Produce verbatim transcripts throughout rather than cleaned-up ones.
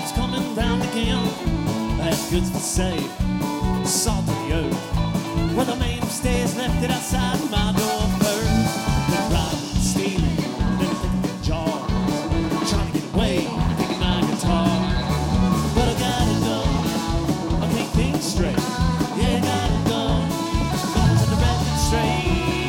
time's coming round again. I have goods for sale, salt of the earth. Where the man who stays left it outside my door first. Been robbing, stealing, then picking the jars, trying to get away, picking my guitar. But I gotta go, I can't think straight. Yeah, I gotta go, gonna set the record straight.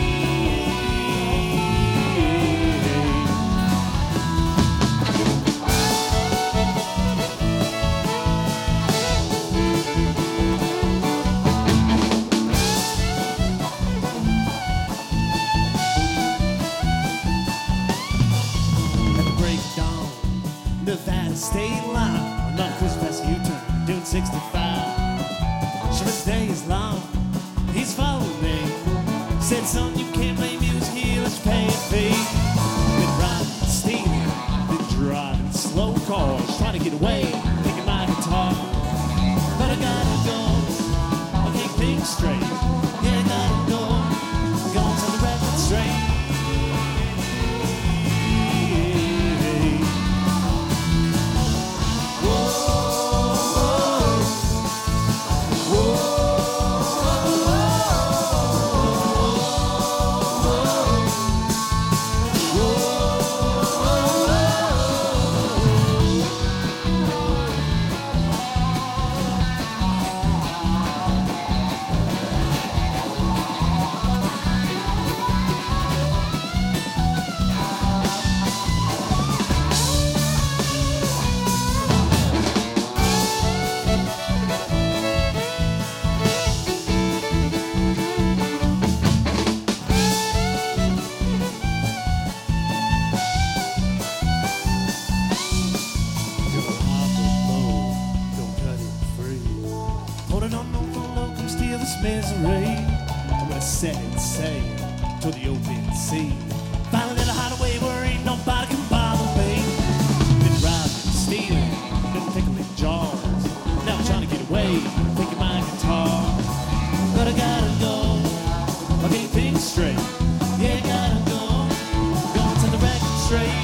Nevada state line, not Chris past U-turn, doing sixty-five. Sure his day is long, he's following me. Said, son, you can't blame music here, let's pay a fee. Been riding, stealing, been driving slow cars, trying to get away, picking my guitar. But I gotta go, I can't think straight. Yeah, I gotta go, gonna set the record straight. Misery, I'm gonna set it sail to the open sea. Find a little hideaway where ain't nobody can bother me. Been robbing, stealing, been pickling jars. Now I'm trying to get away, picking my guitar. But I gotta go, I can't think straight. Yeah, I gotta go, gonna set the record straight.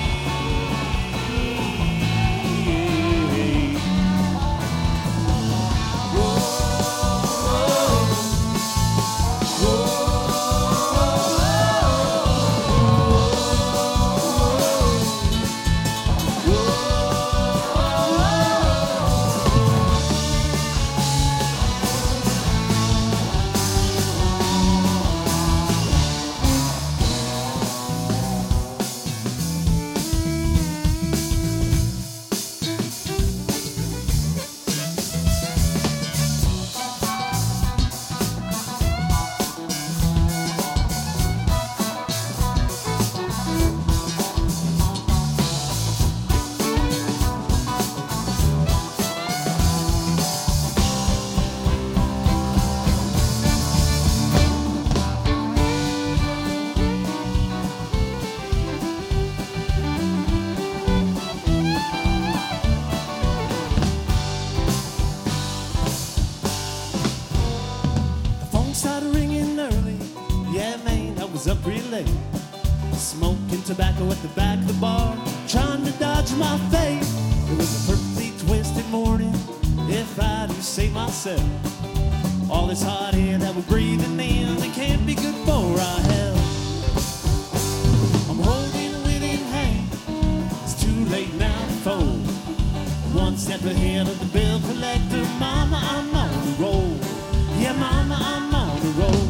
Started ringing early, yeah man, I was up real late. Smoking tobacco at the back of the bar, trying to dodge my fate. It was a perfectly twisted morning, if I do say myself. All this hot air that we're breathing in, it can't be good for our health. I'm holding it in hand, it's too late now to fold. One step ahead of the bill collector, mama, I'm on the roll. Yeah, mama, I'm on the road.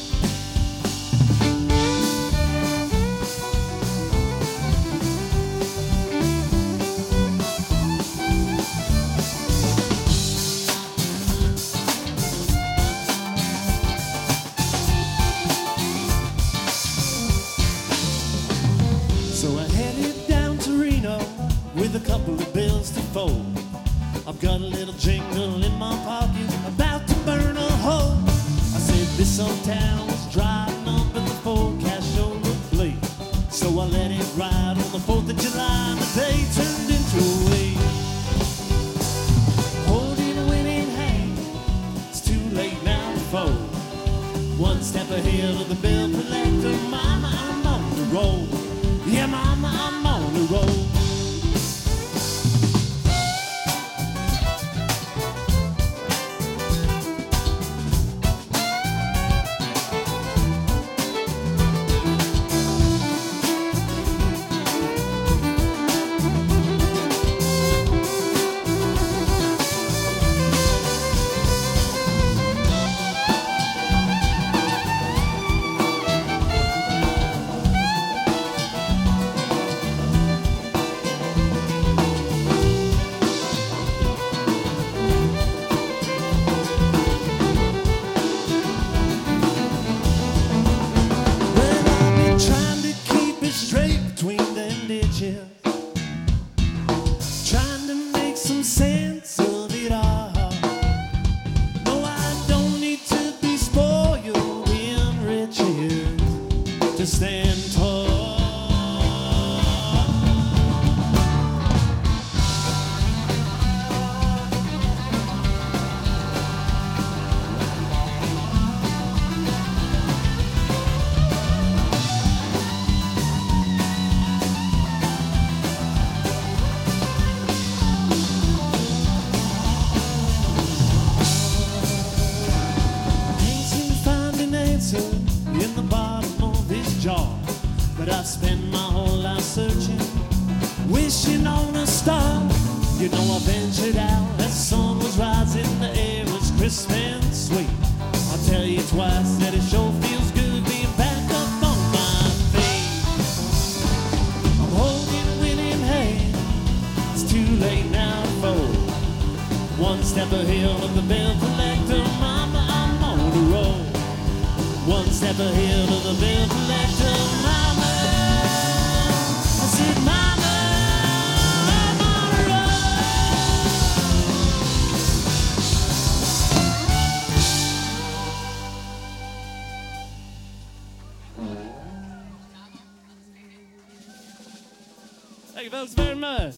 So I headed down to Reno with a couple of bills to fold. I've got a little jingle in my pocket, about to burn a hole. I said this old town was driving up in the forecast showed looked bleak. So I let it ride on the fourth of July, and the day turned into a week. Holding a winning hand, it's too late now to fold. One step ahead of the bill collector, mama, I'm on the roll. Yeah, mama, I'm on the roll. sense of it all. No, I don't need to be spoiled in riches to stand tall. In the bottom of this jar, but I spend my whole life searching, wishing on a star. You know I ventured out, that sun was rising, the air was crisp and sweet. I'll tell you twice that it sure feels good being back up on my feet. I'm holding a winning hand, it's too late now to fold. One step ahead of the bill collector, mama, I'm on the road. One step ahead of the bill collector, mama. I said, mama, I'm on the road. Thank you folks very much.